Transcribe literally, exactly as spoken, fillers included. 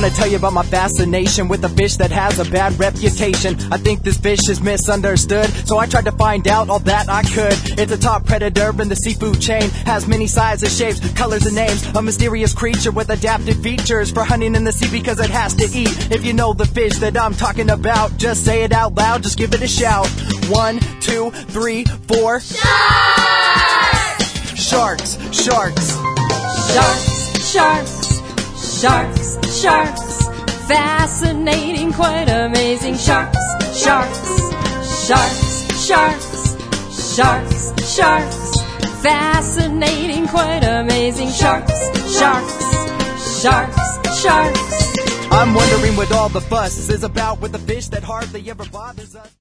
wanna tell you about my fascination with a fish that has a bad reputation. I think this fish is misunderstood, so I tried to find out all that I could. It's a top predator in the seafood chain, has many sizes, shapes, colors, and names. A mysterious creature with adapted features for hunting in the sea because it has to eat. If you know the fish that I'm talking about, just say it out loud, just give it a shout. One, two, three, four. Sharks! Sharks, sharks. Sharks, sharks, sharks, sharks. Fascinating, quite amazing. Sharks, sharks, sharks, sharks, sharks, sharks. Fascinating, quite amazing. Sharks, sharks, sharks, sharks. I'm wondering what all the fuss is about with a fish that hardly ever bothers us.